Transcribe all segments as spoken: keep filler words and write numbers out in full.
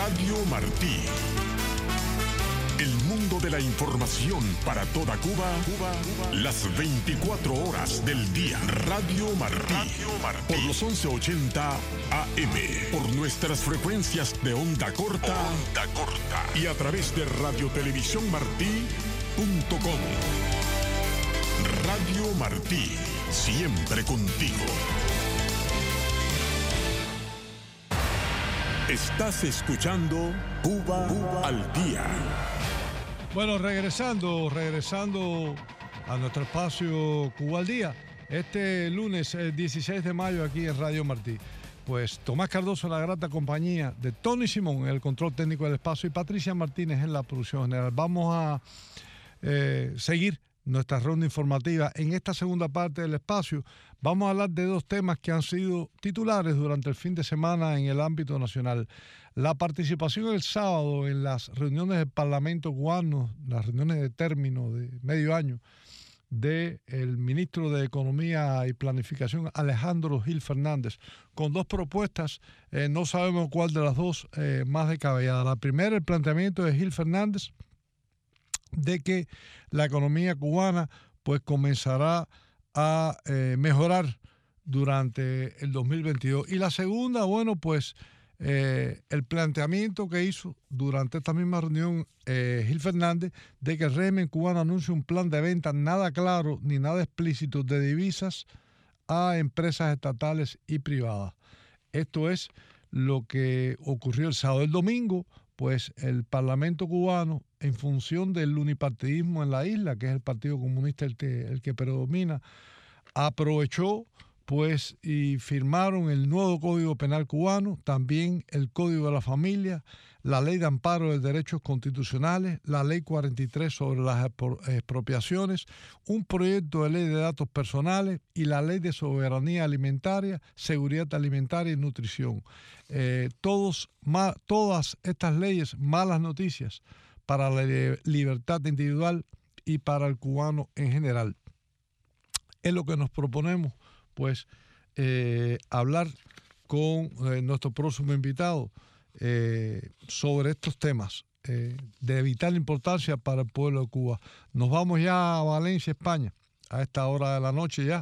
Radio Martí. El mundo de la información para toda Cuba, Cuba, Cuba. Las veinticuatro horas del día. Radio Martí. Radio Martí. Por los once ochenta A M. Por nuestras frecuencias de onda corta. Onda corta. Y a través de radiotelevisiónmartí punto com. Radio Martí. Siempre contigo. Estás escuchando Cuba, Cuba al día. Bueno, regresando, regresando a nuestro espacio Cuba al día, este lunes eh, dieciséis de mayo aquí en Radio Martí. Pues Tomás Cardoso en la grata compañía de Tony Simón en el control técnico del espacio y Patricia Martínez en la producción general. Vamos a eh, seguir nuestra ronda informativa. En esta segunda parte del espacio vamos a hablar de dos temas que han sido titulares durante el fin de semana en el ámbito nacional. La participación el sábado en las reuniones del Parlamento cubano, las reuniones de término de medio año del ministro de Economía y Planificación Alejandro Gil Fernández, con dos propuestas, eh, no sabemos cuál de las dos eh, más descabellada. La primera, el planteamiento de Gil Fernández de que la economía cubana pues comenzará a eh, mejorar durante el dos mil veintidós. Y la segunda, bueno, pues eh, el planteamiento que hizo durante esta misma reunión eh, Gil Fernández de que el régimen cubano anuncie un plan de venta nada claro ni nada explícito de divisas a empresas estatales y privadas. Esto es lo que ocurrió el sábado. El domingo, pues el Parlamento cubano, en función del unipartidismo en la isla, que es el Partido Comunista el que, el que predomina, aprovechó pues y firmaron el nuevo Código Penal cubano, también el Código de la Familia, la Ley de Amparo de Derechos Constitucionales, la Ley cuarenta y tres sobre las expropiaciones, un proyecto de ley de datos personales y la Ley de Soberanía Alimentaria, Seguridad Alimentaria y Nutrición. Eh, todos, ma, todas estas leyes, malas noticias para la libertad individual y para el cubano en general. Es lo que nos proponemos, pues, eh, hablar con eh, nuestro próximo invitado eh, sobre estos temas eh, de vital importancia para el pueblo de Cuba. Nos vamos ya a Valencia, España, a esta hora de la noche ya,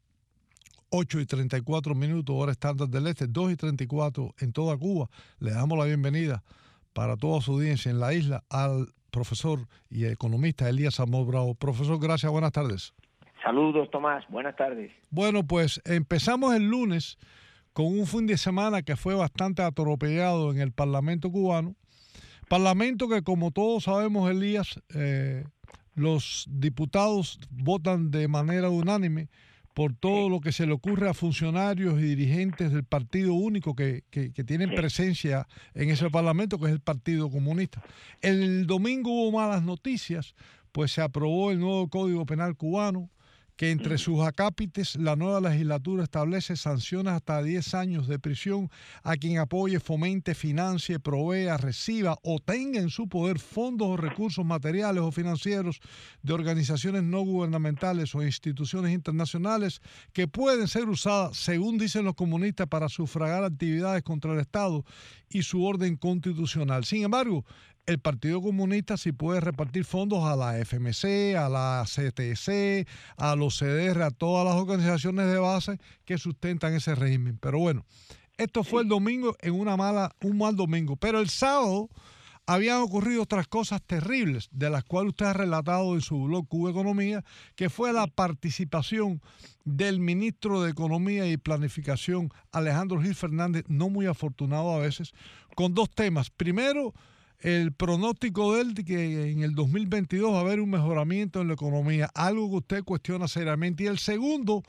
ocho y treinta y cuatro minutos, hora estándar del este, dos y treinta y cuatro en toda Cuba. Le damos la bienvenida para toda su audiencia en la isla al profesor y economista Elías Amor Bravo. Profesor, gracias, buenas tardes. Saludos, Tomás, buenas tardes. Bueno, pues empezamos el lunes con un fin de semana que fue bastante atropellado en el Parlamento cubano. Parlamento que, como todos sabemos, Elías, eh, los diputados votan de manera unánime por todo lo que se le ocurre a funcionarios y dirigentes del partido único que, que, que tienen presencia en ese Parlamento, que es el Partido Comunista. El domingo hubo malas noticias, pues se aprobó el nuevo Código Penal cubano, que entre sus acápites la nueva legislatura establece sanciones hasta diez años de prisión a quien apoye, fomente, financie, provea, reciba o tenga en su poder fondos o recursos materiales o financieros de organizaciones no gubernamentales o instituciones internacionales que pueden ser usadas, según dicen los comunistas, para sufragar actividades contra el Estado y su orden constitucional. Sin embargo, el Partido Comunista sí puede repartir fondos a la F M C, a la C T C, a los C D R, a todas las organizaciones de base que sustentan ese régimen. Pero bueno, esto fue el domingo en una mala, un mal domingo. Pero el sábado habían ocurrido otras cosas terribles, de las cuales usted ha relatado en su blog Cuba Economía, que fue la participación del ministro de Economía y Planificación, Alejandro Gil Fernández, no muy afortunado a veces, con dos temas. Primero, el pronóstico de él de que en el dos mil veintidós va a haber un mejoramiento en la economía, algo que usted cuestiona seriamente. Y el segundo,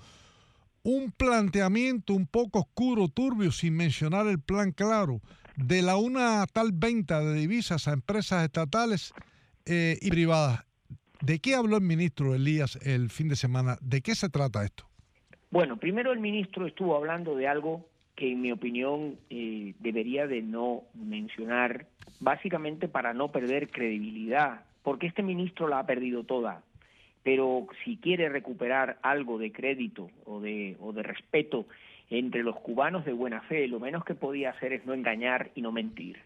un planteamiento un poco oscuro, turbio, sin mencionar el plan claro, de la una tal venta de divisas a empresas estatales eh, y privadas. ¿De qué habló el ministro Elías el fin de semana? ¿De qué se trata esto? Bueno, primero el ministro estuvo hablando de algo que en mi opinión eh, debería de no mencionar, básicamente para no perder credibilidad, porque este ministro la ha perdido toda, pero si quiere recuperar algo de crédito o de, o de respeto entre los cubanos de buena fe, lo menos que podía hacer es no engañar y no mentir.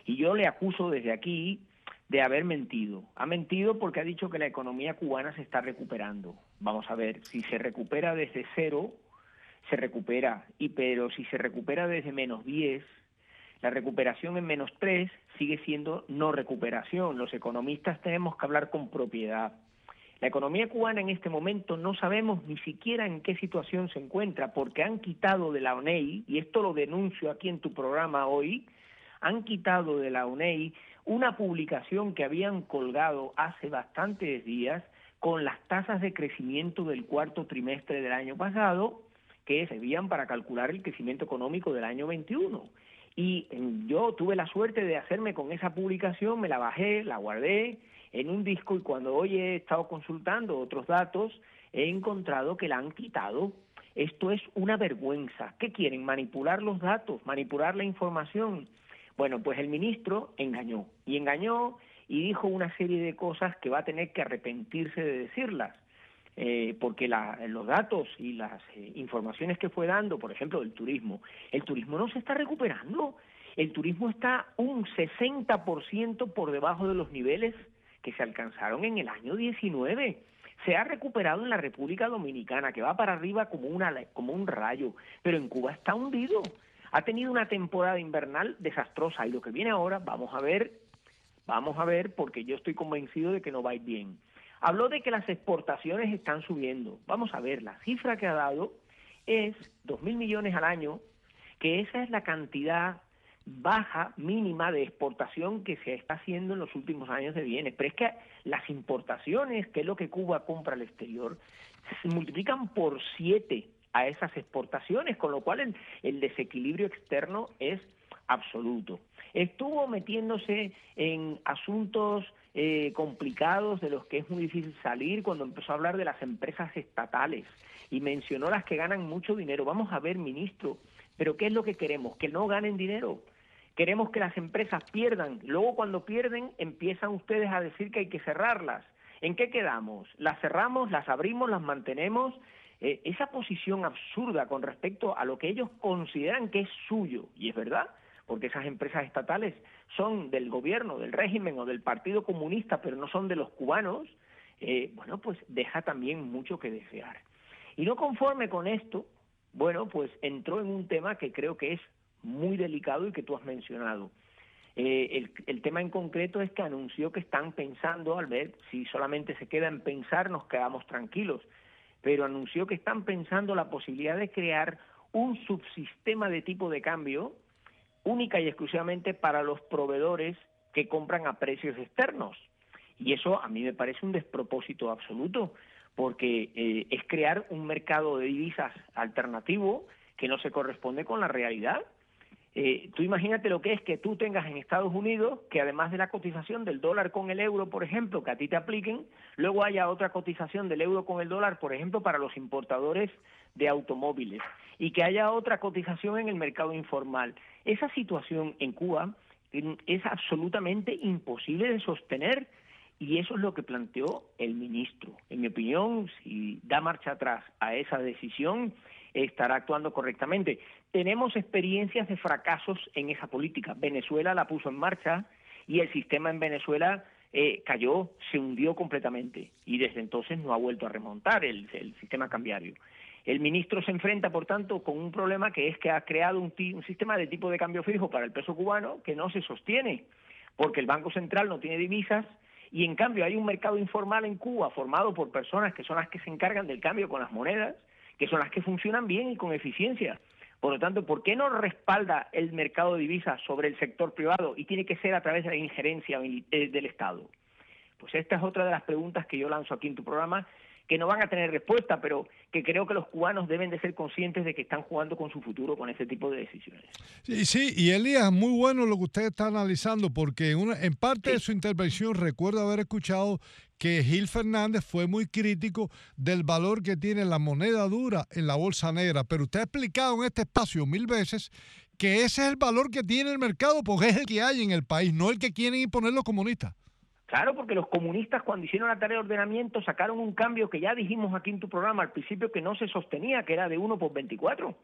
Y yo le acuso desde aquí de haber mentido. Ha mentido porque ha dicho que la economía cubana se está recuperando. Vamos a ver, si se recupera desde cero, se recupera, y pero si se recupera desde menos diez, la recuperación en menos tres sigue siendo no recuperación. Los economistas tenemos que hablar con propiedad. La economía cubana en este momento no sabemos ni siquiera en qué situación se encuentra, porque han quitado de la O N E I, y esto lo denuncio aquí en tu programa hoy, han quitado de la O N E I una publicación que habían colgado hace bastantes días con las tasas de crecimiento del cuarto trimestre del año pasado, que servían para calcular el crecimiento económico del año veintiuno. Y yo tuve la suerte de hacerme con esa publicación, me la bajé, la guardé en un disco, y cuando hoy he estado consultando otros datos, he encontrado que la han quitado. Esto es una vergüenza. ¿Qué quieren? ¿Manipular los datos? ¿Manipular la información? Bueno, pues el ministro engañó, y engañó y dijo una serie de cosas que va a tener que arrepentirse de decirlas, eh, porque la, los datos y las eh, informaciones que fue dando, por ejemplo, del turismo, el turismo no se está recuperando, el turismo está un sesenta por ciento por debajo de los niveles que se alcanzaron en el año diecinueve. Se ha recuperado en la República Dominicana, que va para arriba como, una, como un rayo, pero en Cuba está hundido. Ha tenido una temporada invernal desastrosa, y lo que viene ahora, vamos a ver, vamos a ver, porque yo estoy convencido de que no va a ir bien. Habló de que las exportaciones están subiendo. Vamos a ver, la cifra que ha dado es dos mil millones al año, que esa es la cantidad baja, mínima de exportación que se está haciendo en los últimos años de bienes. Pero es que las importaciones, que es lo que Cuba compra al exterior, se multiplican por siete a esas exportaciones, con lo cual el, el desequilibrio externo es absoluto. Estuvo metiéndose en asuntos eh, complicados de los que es muy difícil salir cuando empezó a hablar de las empresas estatales y mencionó las que ganan mucho dinero. Vamos a ver, ministro, ¿pero qué es lo que queremos? ¿Que no ganen dinero? Queremos que las empresas pierdan. Luego, cuando pierden, empiezan ustedes a decir que hay que cerrarlas. ¿En qué quedamos? ¿Las cerramos, las abrimos, las mantenemos? Eh, esa posición absurda con respecto a lo que ellos consideran que es suyo, y es verdad, porque esas empresas estatales son del gobierno, del régimen o del Partido Comunista, pero no son de los cubanos, eh, bueno, pues deja también mucho que desear. Y no conforme con esto, bueno, pues entró en un tema que creo que es muy delicado y que tú has mencionado. Eh, el, el tema en concreto es que anunció que están pensando, al ver, si solamente se queda en pensar nos quedamos tranquilos, pero anunció que están pensando la posibilidad de crear un subsistema de tipo de cambio única y exclusivamente para los proveedores que compran a precios externos. Y eso a mí me parece un despropósito absoluto, porque eh, es crear un mercado de divisas alternativo que no se corresponde con la realidad. Eh, tú imagínate lo que es que tú tengas en Estados Unidos que además de la cotización del dólar con el euro, por ejemplo, que a ti te apliquen, luego haya otra cotización del euro con el dólar, por ejemplo, para los importadores de automóviles, y que haya otra cotización en el mercado informal. Esa situación en Cuba es absolutamente imposible de sostener, y eso es lo que planteó el ministro. En mi opinión, si da marcha atrás a esa decisión, estará actuando correctamente. Tenemos experiencias de fracasos en esa política. Venezuela la puso en marcha y el sistema en Venezuela eh, cayó, se hundió completamente, y desde entonces no ha vuelto a remontar el, el sistema cambiario. El ministro se enfrenta, por tanto, con un problema, que es que ha creado un, un sistema de tipo de cambio fijo para el peso cubano que no se sostiene, porque el Banco Central no tiene divisas, y en cambio hay un mercado informal en Cuba formado por personas que son las que se encargan del cambio con las monedas, que son las que funcionan bien y con eficiencia. Por lo tanto, ¿por qué no respalda el mercado de divisas sobre el sector privado y tiene que ser a través de la injerencia del Estado? Pues esta es otra de las preguntas que yo lanzo aquí en tu programa, que no van a tener respuesta, pero que creo que los cubanos deben de ser conscientes de que están jugando con su futuro con ese tipo de decisiones. Sí, sí, y Elías, muy bueno lo que usted está analizando, porque en, una, en parte sí. de su intervención recuerdo haber escuchado que Gil Fernández fue muy crítico del valor que tiene la moneda dura en la bolsa negra, pero usted ha explicado en este espacio mil veces que ese es el valor que tiene el mercado, porque es el que hay en el país, no el que quieren imponer los comunistas. Claro, porque los comunistas, cuando hicieron la tarea de ordenamiento, sacaron un cambio que ya dijimos aquí en tu programa al principio que no se sostenía, que era de uno por veinticuatro.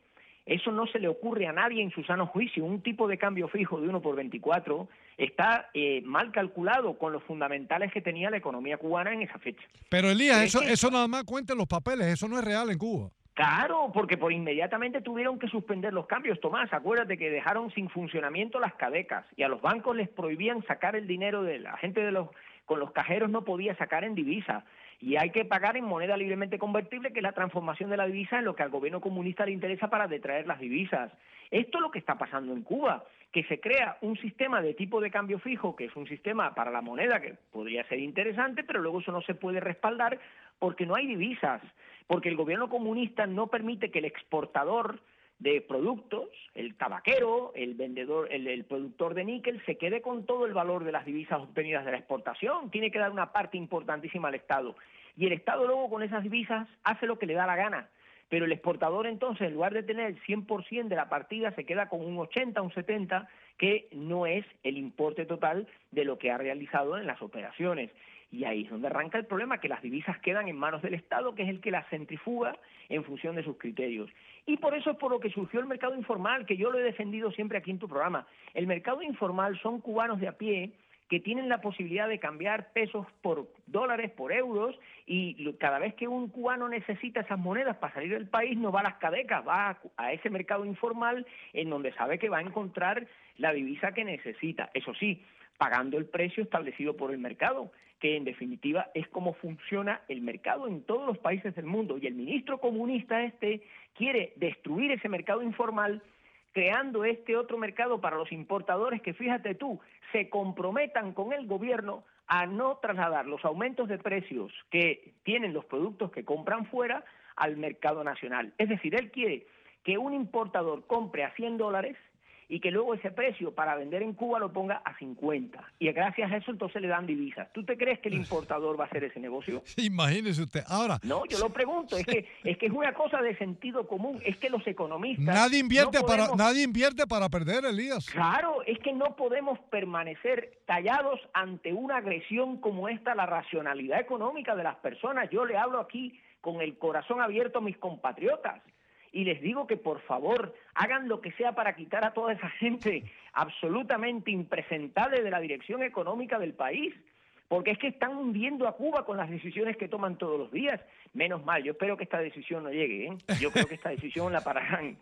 Eso no se le ocurre a nadie en su sano juicio. Un tipo de cambio fijo de uno por veinticuatro está eh, mal calculado con los fundamentales que tenía la economía cubana en esa fecha. Pero Elías, eso, que... eso nada más cuenta en los papeles, eso no es real en Cuba. Claro, porque por inmediatamente tuvieron que suspender los cambios, Tomás. Acuérdate que dejaron sin funcionamiento las cadecas y a los bancos les prohibían sacar el dinero de la gente de los con los cajeros no podía sacar en divisa. Y hay que pagar en moneda libremente convertible, que es la transformación de la divisa en lo que al gobierno comunista le interesa para detraer las divisas. Esto es lo que está pasando en Cuba, que se crea un sistema de tipo de cambio fijo, que es un sistema para la moneda que podría ser interesante, pero luego eso no se puede respaldar porque no hay divisas, porque el gobierno comunista no permite que el exportador de productos, el tabaquero, el vendedor, el, el productor de níquel, se quede con todo el valor de las divisas obtenidas de la exportación. Tiene que dar una parte importantísima al Estado. Y el Estado luego con esas divisas hace lo que le da la gana. Pero el exportador entonces, en lugar de tener el cien por ciento de la partida, se queda con un ochenta, un setenta, que no es el importe total de lo que ha realizado en las operaciones. Y ahí es donde arranca el problema, que las divisas quedan en manos del Estado, que es el que las centrifuga en función de sus criterios. Y por eso es por lo que surgió el mercado informal, que yo lo he defendido siempre aquí en tu programa. El mercado informal son cubanos de a pie que tienen la posibilidad de cambiar pesos por dólares, por euros, y cada vez que un cubano necesita esas monedas para salir del país, no va a las cadecas, va a, a ese mercado informal en donde sabe que va a encontrar la divisa que necesita. Eso sí, pagando el precio establecido por el mercado, que en definitiva es como funciona el mercado en todos los países del mundo. Y el ministro comunista este quiere destruir ese mercado informal, creando este otro mercado para los importadores que, fíjate tú, se comprometan con el gobierno a no trasladar los aumentos de precios que tienen los productos que compran fuera al mercado nacional. Es decir, él quiere que un importador compre a cien dólares y que luego ese precio para vender en Cuba lo ponga a cincuenta. Y gracias a eso entonces le dan divisas. ¿Tú te crees que el importador va a hacer ese negocio? Imagínese usted. Ahora... No, yo lo pregunto. Es que es que es una cosa de sentido común. Es que los economistas... Nadie invierte, no podemos, para, nadie invierte para perder, Elías. Claro, es que no podemos permanecer callados ante una agresión como esta a la racionalidad económica de las personas. Yo le hablo aquí con el corazón abierto a mis compatriotas. Y les digo que por favor hagan lo que sea para quitar a toda esa gente absolutamente impresentable de la dirección económica del país, porque es que están hundiendo a Cuba con las decisiones que toman todos los días. Menos mal, yo espero que esta decisión no llegue, ¿eh? Yo creo que esta decisión la pararán.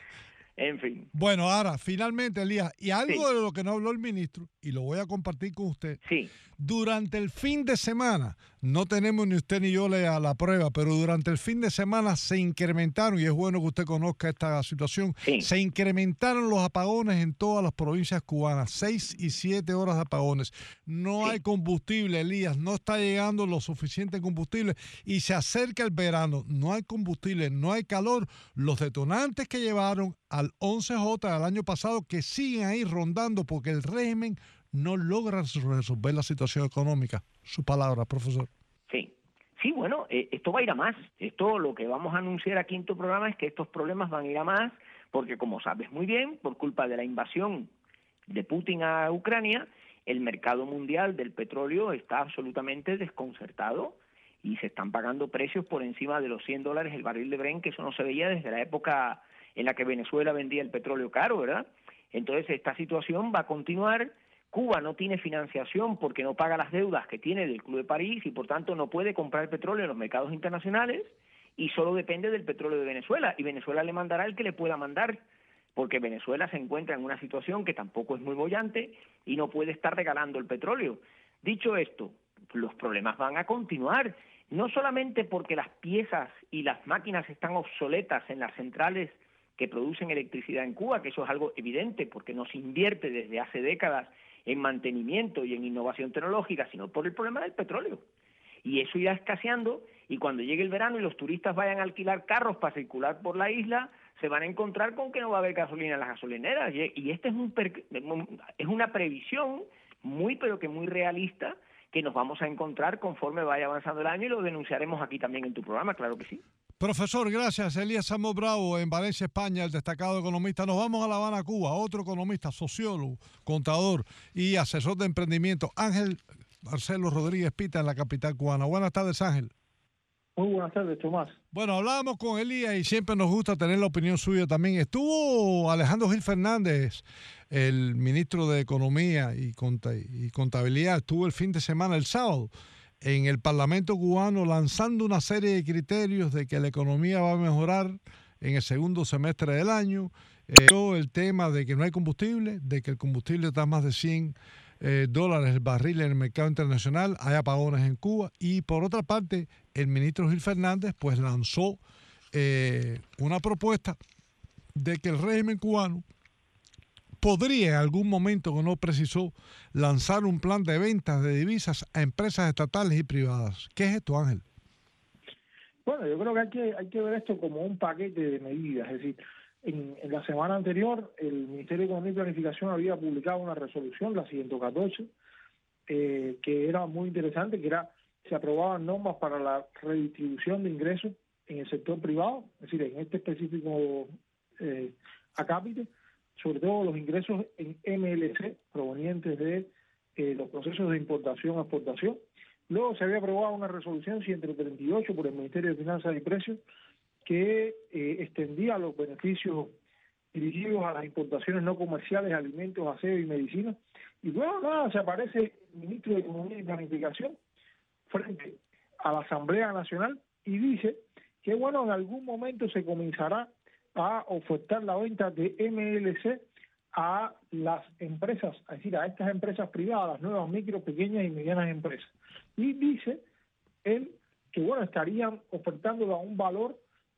En fin. Bueno, ahora, finalmente, Elías, y algo Sí. de lo que no habló el ministro, y lo voy a compartir con usted. Sí. Durante el fin de semana, no tenemos ni usted ni yo la, la prueba, pero durante el fin de semana se incrementaron, y es bueno que usted conozca esta situación, Sí. se incrementaron los apagones en todas las provincias cubanas, seis y siete horas de apagones. No Sí. hay combustible, Elías, no está llegando lo suficiente combustible, y se acerca el verano, no hay combustible, no hay calor. Los detonantes que llevaron al once J del año pasado, que siguen ahí rondando porque el régimen no logra resolver la situación económica. Su palabra, profesor. Sí, sí, bueno, eh, esto va a ir a más. Esto lo que vamos a anunciar aquí en tu programa es que estos problemas van a ir a más, porque como sabes muy bien, por culpa de la invasión de Putin a Ucrania, el mercado mundial del petróleo está absolutamente desconcertado y se están pagando precios por encima de los cien dólares el barril de Brent, que eso no se veía desde la época en la que Venezuela vendía el petróleo caro, ¿verdad? Entonces esta situación va a continuar. Cuba no tiene financiación porque no paga las deudas que tiene del Club de París y por tanto no puede comprar petróleo en los mercados internacionales y solo depende del petróleo de Venezuela, y Venezuela le mandará el que le pueda mandar, porque Venezuela se encuentra en una situación que tampoco es muy bollante y no puede estar regalando el petróleo. Dicho esto, los problemas van a continuar, no solamente porque las piezas y las máquinas están obsoletas en las centrales que producen electricidad en Cuba, que eso es algo evidente porque no se invierte desde hace décadas en mantenimiento y en innovación tecnológica, sino por el problema del petróleo. Y eso irá escaseando, y cuando llegue el verano y los turistas vayan a alquilar carros para circular por la isla, se van a encontrar con que no va a haber gasolina en las gasolineras. Y esta es, un es una previsión muy, pero que muy realista, que nos vamos a encontrar conforme vaya avanzando el año, y lo denunciaremos aquí también en tu programa, claro que sí. Profesor, gracias. Elías Samo Bravo, en Valencia, España, el destacado economista. Nos vamos a La Habana, Cuba. Otro economista, sociólogo, contador y asesor de emprendimiento, Ángel Marcelo Rodríguez Pita, en la capital cubana. Buenas tardes, Ángel. Muy buenas tardes, Tomás. Bueno, hablábamos con Elías y siempre nos gusta tener la opinión suya también. Estuvo Alejandro Gil Fernández, el ministro de Economía y Contabilidad, estuvo el fin de semana, el sábado, en el Parlamento cubano lanzando una serie de criterios de que la economía va a mejorar en el segundo semestre del año. Eh, el tema de que no hay combustible, de que el combustible está a más de cien eh, dólares el barril en el mercado internacional, hay apagones en Cuba. Y por otra parte, el ministro Gil Fernández pues lanzó eh, una propuesta de que el régimen cubano podría en algún momento, que no precisó, lanzar un plan de ventas de divisas a empresas estatales y privadas. ¿Qué es esto, Ángel? Bueno, yo creo que hay que, hay que ver esto como un paquete de medidas. Es decir, en, en la semana anterior el Ministerio de Economía y Planificación había publicado una resolución, la ciento catorce, eh, que era muy interesante, que era se aprobaban normas para la redistribución de ingresos en el sector privado, es decir, en este específico eh, acápite, sobre todo los ingresos en M L C provenientes de eh, los procesos de importación a exportación. Luego se había aprobado una resolución ciento treinta y ocho por el Ministerio de Finanzas y Precios que eh, extendía los beneficios dirigidos a las importaciones no comerciales de alimentos, aseo y medicina. Y luego nada, se aparece el ministro de Economía y Planificación frente a la Asamblea Nacional y dice que bueno, en algún momento se comenzará a ofertar la venta de M L C a las empresas, es decir, a estas empresas privadas, las nuevas micro, pequeñas y medianas empresas. Y dice él que bueno, estarían ofertándolo a un valor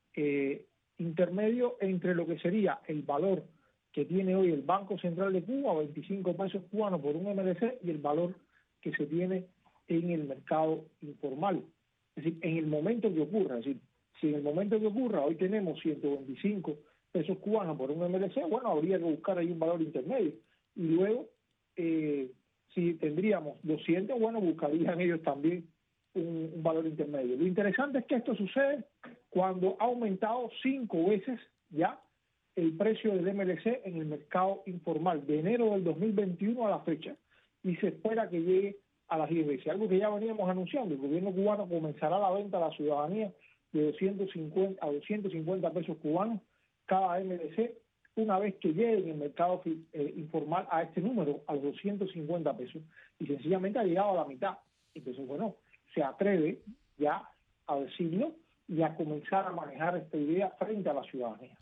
eh, intermedio entre lo que sería el valor que tiene hoy el Banco Central de Cuba, veinticinco pesos cubanos por un M L C, y el valor que se tiene en el mercado informal. Es decir, en el momento que ocurra, es decir, si en el momento que ocurra hoy tenemos ciento veinticinco pesos cubanos por un M L C, bueno, habría que buscar ahí un valor intermedio. Y luego, eh, si tendríamos doscientos, bueno, buscarían ellos también un, un valor intermedio. Lo interesante es que esto sucede cuando ha aumentado cinco veces ya el precio del M L C en el mercado informal, de enero del dos mil veintiuno a la fecha, y se espera que llegue a las diez veces, algo que ya veníamos anunciando. El gobierno cubano comenzará la venta a la ciudadanía de doscientos cincuenta a doscientos cincuenta pesos cubanos cada M L C, una vez que llegue en el mercado eh, informal a este número, a los doscientos cincuenta pesos, y sencillamente ha llegado a la mitad. Entonces, bueno, se atreve ya a decirlo y a comenzar a manejar esta idea frente a la ciudadanía.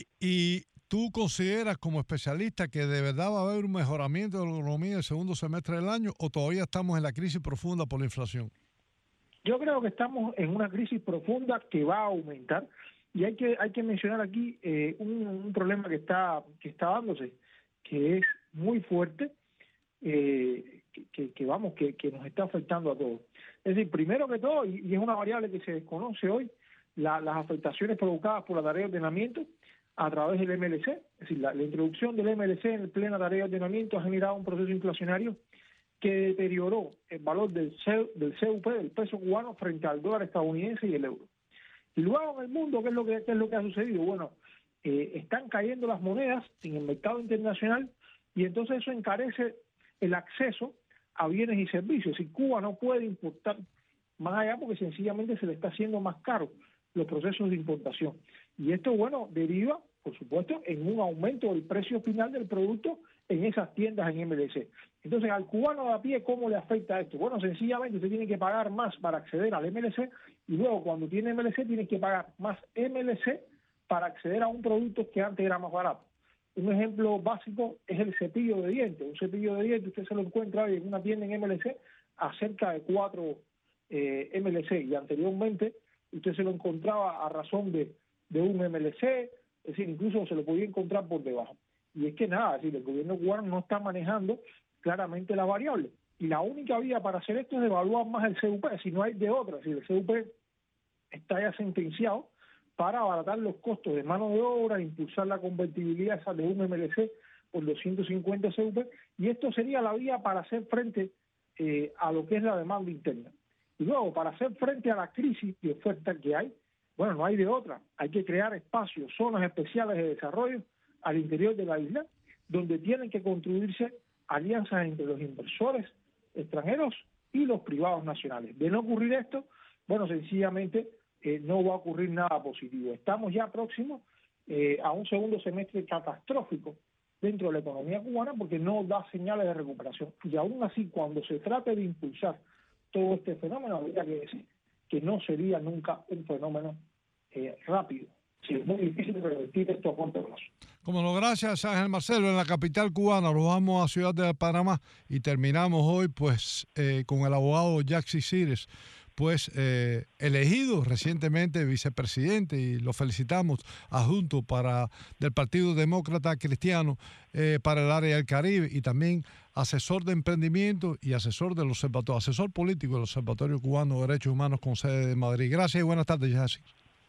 ¿Y tú consideras como especialista que de verdad va a haber un mejoramiento de la economía el segundo semestre del año o todavía estamos en la crisis profunda por la inflación? Yo creo que estamos en una crisis profunda que va a aumentar y hay que hay que mencionar aquí eh, un, un problema que está que está dándose, que es muy fuerte, eh, que, que, que vamos que, que nos está afectando a todos. Es decir, primero que todo, y, y es una variable que se desconoce hoy, la, las afectaciones provocadas por la tarea de ordenamiento a través del M L C, es decir, la, la introducción del M L C en plena tarea de ordenamiento ha generado un proceso inflacionario que deterioró el valor del, C, del C U P, del peso cubano, frente al dólar estadounidense y el euro. Y luego en el mundo, ¿qué es lo que, qué es lo que ha sucedido? Bueno, eh, están cayendo las monedas en el mercado internacional y entonces eso encarece el acceso a bienes y servicios. Y Cuba no puede importar más allá porque sencillamente se le está haciendo más caro los procesos de importación. Y esto, bueno, deriva, por supuesto, en un aumento del precio final del producto en esas tiendas en M L C. Entonces, al cubano de a pie, ¿cómo le afecta esto? Bueno, sencillamente usted tiene que pagar más para acceder al M L C y luego cuando tiene M L C tiene que pagar más M L C para acceder a un producto que antes era más barato. Un ejemplo básico es el cepillo de dientes. Un cepillo de dientes usted se lo encuentra hoy en una tienda en M L C a cerca de cuatro eh, M L C y anteriormente usted se lo encontraba a razón de, de un M L C, es decir, incluso se lo podía encontrar por debajo. Y es que nada, es decir, el gobierno cubano no está manejando claramente la variable. Y la única vía para hacer esto es evaluar más el C U P, si no hay de otra. Si el C U P está ya sentenciado para abaratar los costos de mano de obra, impulsar la convertibilidad esa de un M L C por doscientos cincuenta C U P, y esto sería la vía para hacer frente eh, a lo que es la demanda interna. Y luego, para hacer frente a la crisis de oferta que hay, bueno, no hay de otra. Hay que crear espacios, zonas especiales de desarrollo al interior de la isla, donde tienen que construirse alianzas entre los inversores extranjeros y los privados nacionales. De no ocurrir esto, bueno, sencillamente eh, no va a ocurrir nada positivo. Estamos ya próximos eh, a un segundo semestre catastrófico dentro de la economía cubana porque no da señales de recuperación. Y aún así, cuando se trate de impulsar todo este fenómeno, habría que decir que no sería nunca un fenómeno eh, rápido. Sí, es muy difícil revertir esto a corto plazo. Como no, gracias Ángel Marcelo. En la capital cubana nos vamos a Ciudad de Panamá y terminamos hoy pues eh, con el abogado Yaxis Cires, pues eh, elegido recientemente vicepresidente, y lo felicitamos, adjunto para del Partido Demócrata Cristiano eh, para el área del Caribe, y también asesor de emprendimiento y asesor del observatorio, asesor político del Observatorio Cubano de Derechos Humanos con sede de Madrid. Gracias y buenas tardes, Yaxis.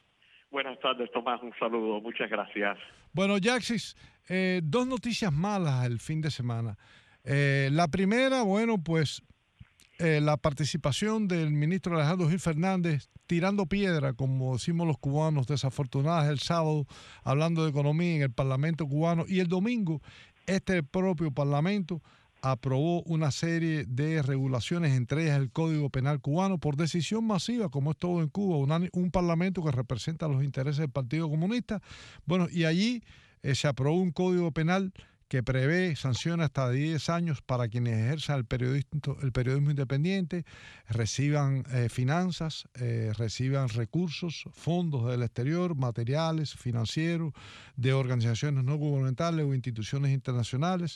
Buenas tardes, Tomás. Un saludo. Muchas gracias. Bueno, Yaxis, eh, dos noticias malas el fin de semana. Eh, la primera, bueno, pues eh, la participación del ministro Alejandro Gil Fernández tirando piedra, como decimos los cubanos, desafortunadas el sábado, hablando de economía en el Parlamento cubano, y el domingo este propio Parlamento aprobó una serie de regulaciones, entre ellas el Código Penal cubano, por decisión masiva, como es todo en Cuba, un, un parlamento que representa los intereses del Partido Comunista. Bueno, y allí eh, se aprobó un Código Penal que prevé sanciones hasta diez años para quienes ejerzan el periodismo, el periodismo independiente, reciban eh, finanzas, eh, reciban recursos, fondos del exterior, materiales, financieros, de organizaciones no gubernamentales o instituciones internacionales,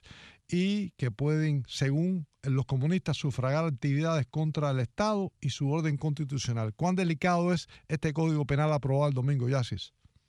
y que pueden, según los comunistas, sufragar actividades contra el Estado y su orden constitucional. ¿Cuán delicado es este Código Penal aprobado el domingo, Yaxis?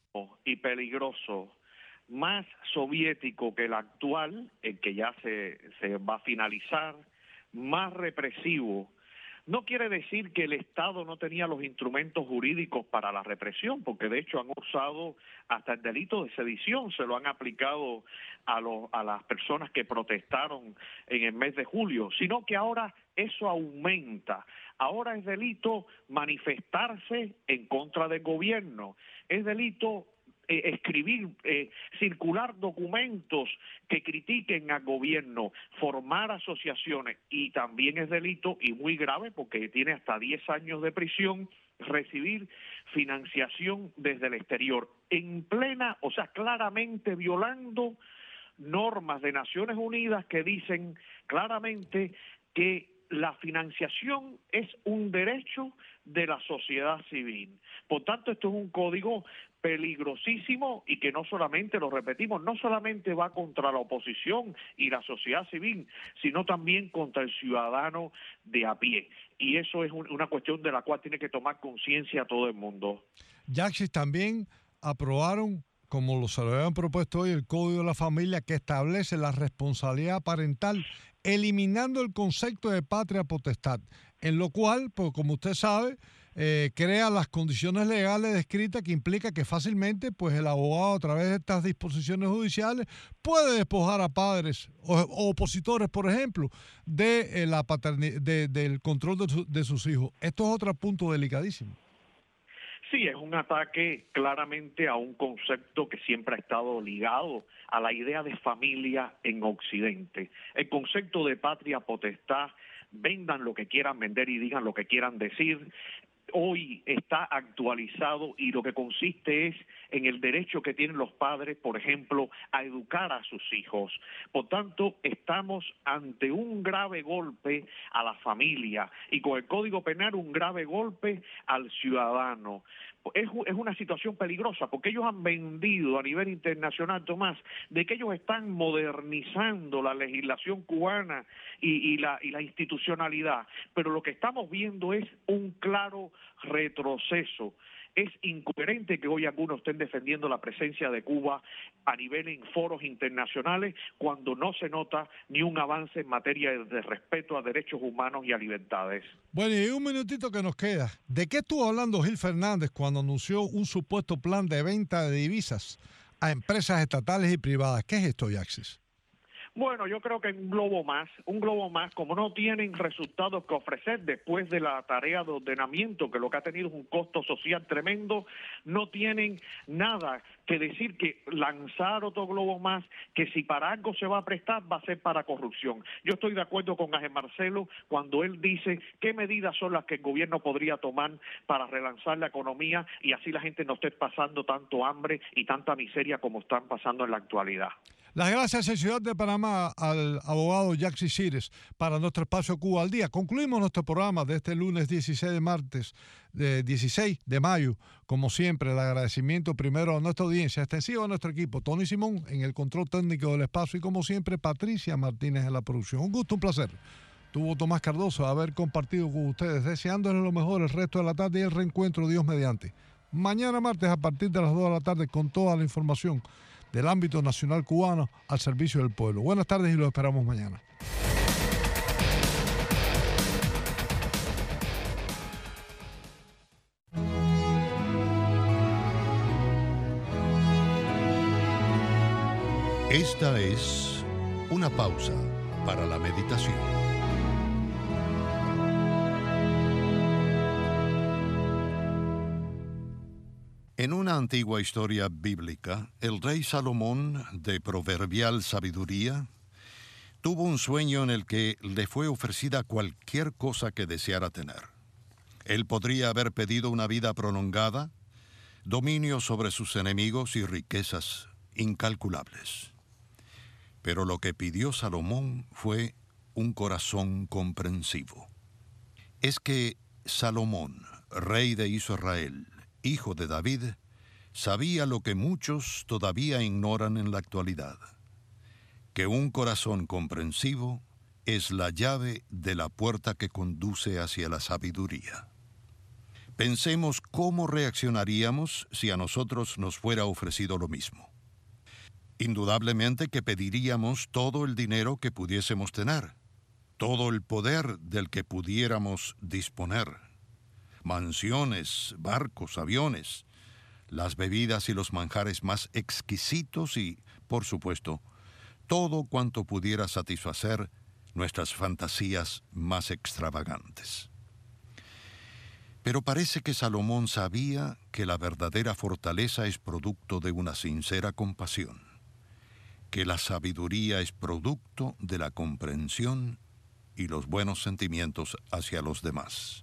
Y peligroso. Más soviético que el actual, el que ya se, se va a finalizar, más represivo. No quiere decir que el Estado no tenía los instrumentos jurídicos para la represión, porque de hecho han usado hasta el delito de sedición, se lo han aplicado a, los, a las personas que protestaron en el mes de julio, sino que ahora eso aumenta. Ahora es delito manifestarse en contra del gobierno, es delito Eh, escribir, eh, circular documentos que critiquen al gobierno, formar asociaciones, y también es delito y muy grave porque tiene hasta diez años de prisión recibir financiación desde el exterior, en plena, o sea, claramente violando normas de Naciones Unidas que dicen claramente que la financiación es un derecho de la sociedad civil. Por tanto, esto es un código peligrosísimo y que no solamente, lo repetimos, no solamente va contra la oposición y la sociedad civil, sino también contra el ciudadano de a pie. Y eso es un, una cuestión de la cual tiene que tomar conciencia todo el mundo. Yaxis, también aprobaron, como lo se lo habían propuesto hoy, el Código de la Familia, que establece la responsabilidad parental, eliminando el concepto de patria potestad, en lo cual, pues como usted sabe, eh, crea las condiciones legales descritas que implica que fácilmente pues el abogado, a través de estas disposiciones judiciales, puede despojar a padres o, o opositores, por ejemplo, de, eh, la paterni- de, del control de, su, de sus hijos. Esto es otro punto delicadísimo. Sí, es un ataque claramente a un concepto que siempre ha estado ligado a la idea de familia en Occidente. El concepto de patria potestad, vendan lo que quieran vender y digan lo que quieran decir, hoy está actualizado y lo que consiste es en el derecho que tienen los padres, por ejemplo, a educar a sus hijos. Por tanto, estamos ante un grave golpe a la familia y con el Código Penal un grave golpe al ciudadano. Es, es una situación peligrosa porque ellos han vendido a nivel internacional, Tomás, de que ellos están modernizando la legislación cubana y, y, la, y la institucionalidad, pero lo que estamos viendo es un claro retroceso. Es incoherente que hoy algunos estén defendiendo la presencia de Cuba a nivel en foros internacionales cuando no se nota ni un avance en materia de respeto a derechos humanos y a libertades. Bueno, y un minutito que nos queda. ¿De qué estuvo hablando Gil Fernández cuando anunció un supuesto plan de venta de divisas a empresas estatales y privadas? ¿Qué es esto, Yaxis? Bueno, yo creo que un globo más, un globo más, como no tienen resultados que ofrecer después de la tarea de ordenamiento, que lo que ha tenido es un costo social tremendo, no tienen nada que decir que lanzar otro globo más, que si para algo se va a prestar, va a ser para corrupción. Yo estoy de acuerdo con Ángel Marcelo cuando él dice qué medidas son las que el gobierno podría tomar para relanzar la economía y así la gente no esté pasando tanto hambre y tanta miseria como están pasando en la actualidad. Las gracias en Ciudad de Panamá al abogado Jaxi Cires para nuestro espacio Cuba al Día. Concluimos nuestro programa de este lunes dieciséis de martes, de dieciséis de mayo. Como siempre, el agradecimiento primero a nuestra audiencia, extensivo a nuestro equipo, Tony Simón en el control técnico del espacio y como siempre, Patricia Martínez en la producción. Un gusto, un placer. Tuvo Tomás Cardoso haber compartido con ustedes, deseándoles lo mejor el resto de la tarde y el reencuentro, Dios mediante. Mañana martes a partir de las dos de la tarde con toda la información del ámbito nacional cubano al servicio del pueblo. Buenas tardes y los esperamos mañana. Esta es una pausa para la meditación. En una antigua historia bíblica, el rey Salomón, de proverbial sabiduría, tuvo un sueño en el que le fue ofrecida cualquier cosa que deseara tener. Él podría haber pedido una vida prolongada, dominio sobre sus enemigos y riquezas incalculables. Pero lo que pidió Salomón fue un corazón comprensivo. Es que Salomón, rey de Israel, hijo de David, sabía lo que muchos todavía ignoran en la actualidad, que un corazón comprensivo es la llave de la puerta que conduce hacia la sabiduría. Pensemos cómo reaccionaríamos si a nosotros nos fuera ofrecido lo mismo. Indudablemente que pediríamos todo el dinero que pudiésemos tener, todo el poder del que pudiéramos disponer, mansiones, barcos, aviones, las bebidas y los manjares más exquisitos y, por supuesto, todo cuanto pudiera satisfacer nuestras fantasías más extravagantes. Pero parece que Salomón sabía que la verdadera fortaleza es producto de una sincera compasión, que la sabiduría es producto de la comprensión y los buenos sentimientos hacia los demás.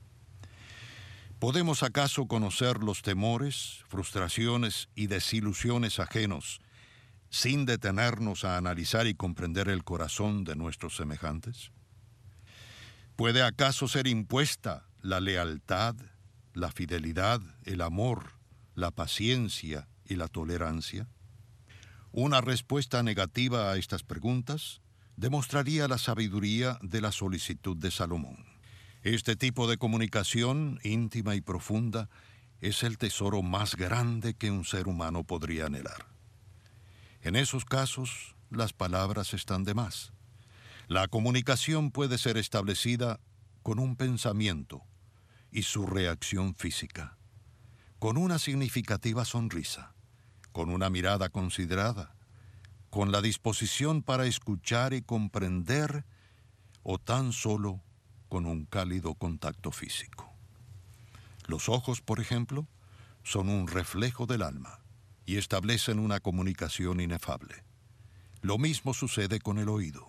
¿Podemos acaso conocer los temores, frustraciones y desilusiones ajenos sin detenernos a analizar y comprender el corazón de nuestros semejantes? ¿Puede acaso ser impuesta la lealtad, la fidelidad, el amor, la paciencia y la tolerancia? Una respuesta negativa a estas preguntas demostraría la sabiduría de la solicitud de Salomón. Este tipo de comunicación íntima y profunda es el tesoro más grande que un ser humano podría anhelar. En esos casos, las palabras están de más. La comunicación puede ser establecida con un pensamiento y su reacción física, con una significativa sonrisa, con una mirada considerada, con la disposición para escuchar y comprender, o tan solo con un cálido contacto físico. Los ojos, por ejemplo, son un reflejo del alma y establecen una comunicación inefable. Lo mismo sucede con el oído.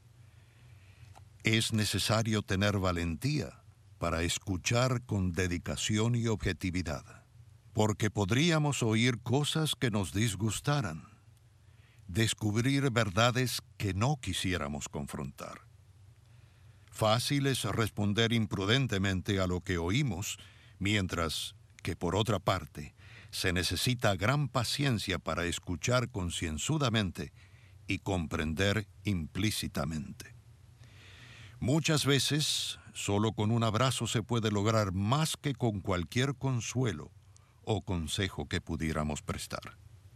Es necesario tener valentía para escuchar con dedicación y objetividad, porque podríamos oír cosas que nos disgustaran, descubrir verdades que no quisiéramos confrontar. Fácil es responder imprudentemente a lo que oímos, mientras que, por otra parte, se necesita gran paciencia para escuchar concienzudamente y comprender implícitamente. Muchas veces, solo con un abrazo se puede lograr más que con cualquier consuelo o consejo que pudiéramos prestar.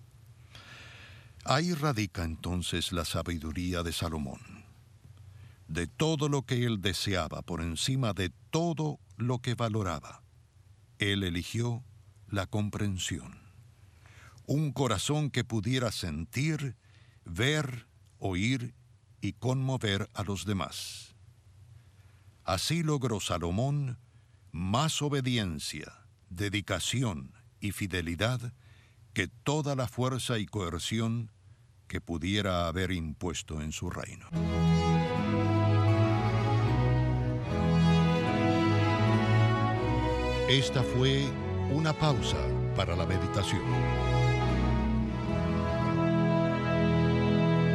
Ahí radica entonces la sabiduría de Salomón. De todo lo que él deseaba, por encima de todo lo que valoraba, él eligió la comprensión. Un corazón que pudiera sentir, ver, oír y conmover a los demás. Así logró Salomón más obediencia, dedicación y fidelidad que toda la fuerza y coerción que pudiera haber impuesto en su reino. Esta fue una pausa para la meditación.